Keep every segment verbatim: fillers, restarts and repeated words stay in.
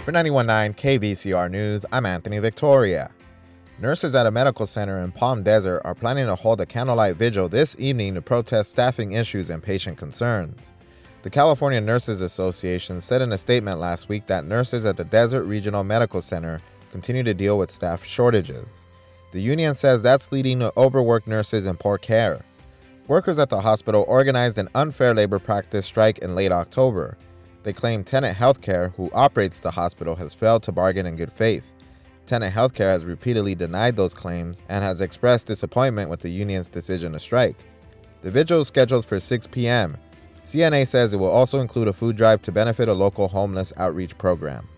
For ninety-one point nine K V C R News, I'm Anthony Victoria. Nurses at a medical center in Palm Desert are planning to hold a candlelight vigil this evening to protest staffing issues and patient concerns. The California Nurses Association said in a statement last week that nurses at the Desert Regional Medical Center continue to deal with staff shortages. The union says that's leading to overworked nurses and poor care. Workers at the hospital organized an unfair labor practice strike in late October. They claim Tenet Healthcare, who operates the hospital, has failed to bargain in good faith. Tenet Healthcare has repeatedly denied those claims and has expressed disappointment with the union's decision to strike. The vigil is scheduled for six p.m. C N A says it will also include a food drive to benefit a local homeless outreach program.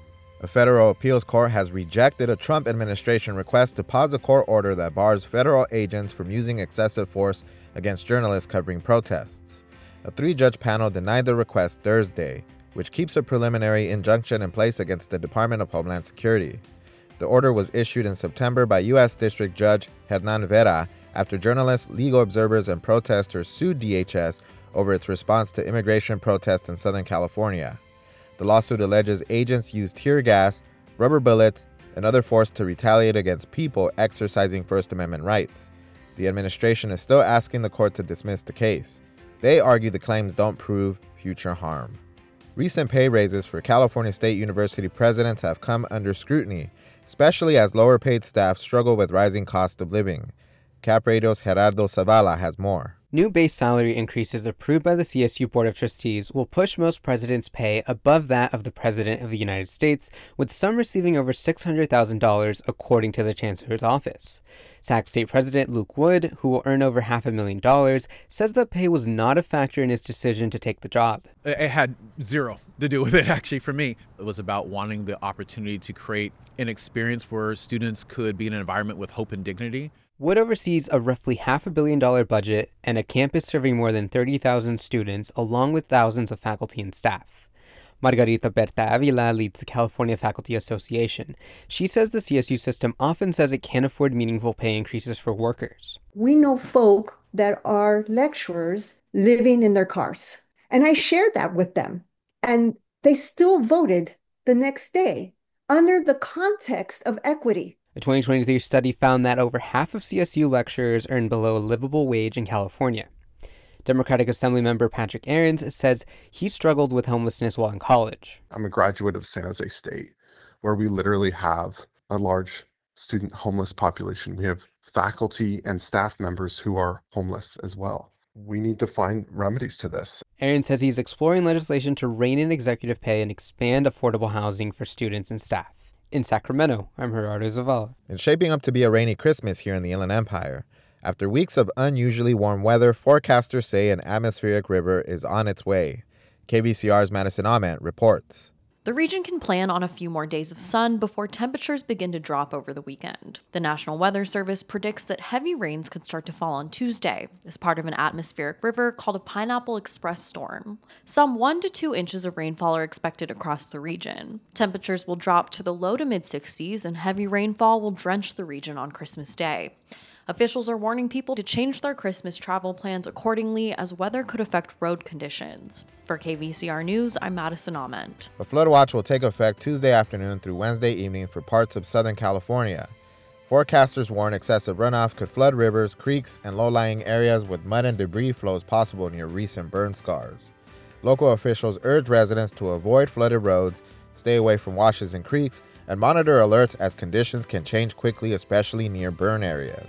A federal appeals court has rejected a Trump administration request to pause a court order that bars federal agents from using excessive force against journalists covering protests. A three-judge panel denied the request Thursday, which keeps a preliminary injunction in place against the Department of Homeland Security. The order was issued in September by U S District Judge Hernan Vera after journalists, legal observers, and protesters sued D H S over its response to immigration protests in Southern California. The lawsuit alleges agents used tear gas, rubber bullets, and other force to retaliate against people exercising First Amendment rights. The administration is still asking the court to dismiss the case. They argue the claims don't prove future harm. Recent pay raises for California State University presidents have come under scrutiny, especially as lower-paid staff struggle with rising cost of living. Cap Radio's Gerardo Zavala has more. New base salary increases approved by the C S U Board of Trustees will push most presidents' pay above that of the President of the United States, with some receiving over six hundred thousand dollars, according to the Chancellor's office. Sac State President Luke Wood, who will earn over half a million dollars, says that pay was not a factor in his decision to take the job. It had zero to do with it, actually, for me. It was about wanting the opportunity to create an experience where students could be in an environment with hope and dignity. Wood oversees a roughly half a billion dollar budget and a campus serving more than thirty thousand students, along with thousands of faculty and staff. Margarita Berta Avila leads the California Faculty Association. She says the C S U system often says it can't afford meaningful pay increases for workers. We know folk that are lecturers living in their cars, and I shared that with them, and they still voted the next day under the context of equity. A twenty twenty-three study found that over half of C S U lecturers earn below a livable wage in California. Democratic Assemblymember Patrick Ahrens says he struggled with homelessness while in college. I'm a graduate of San Jose State, where we literally have a large student homeless population. We have faculty and staff members who are homeless as well. We need to find remedies to this. Ahrens says he's exploring legislation to rein in executive pay and expand affordable housing for students and staff. In Sacramento, I'm Gerardo Zavala. It's shaping up to be a rainy Christmas here in the Inland Empire. After weeks of unusually warm weather, forecasters say an atmospheric river is on its way. K V C R's Madison Ament reports. The region can plan on a few more days of sun before temperatures begin to drop over the weekend. The National Weather Service predicts that heavy rains could start to fall on Tuesday as part of an atmospheric river called a Pineapple Express storm. Some one to two inches of rainfall are expected across the region. Temperatures will drop to the low to mid sixties, and heavy rainfall will drench the region on Christmas Day. Officials are warning people to change their Christmas travel plans accordingly, as weather could affect road conditions. For K V C R News, I'm Madison Ament. A flood watch will take effect Tuesday afternoon through Wednesday evening for parts of Southern California. Forecasters warn excessive runoff could flood rivers, creeks, and low-lying areas with mud and debris flows possible near recent burn scars. Local officials urge residents to avoid flooded roads, stay away from washes and creeks, and monitor alerts as conditions can change quickly, especially near burn areas.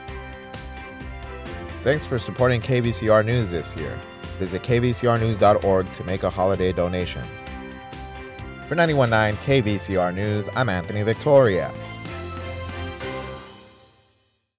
Thanks for supporting K V C R News this year. Visit k v c r news dot org to make a holiday donation. For ninety-one point nine K V C R News, I'm Anthony Victoria.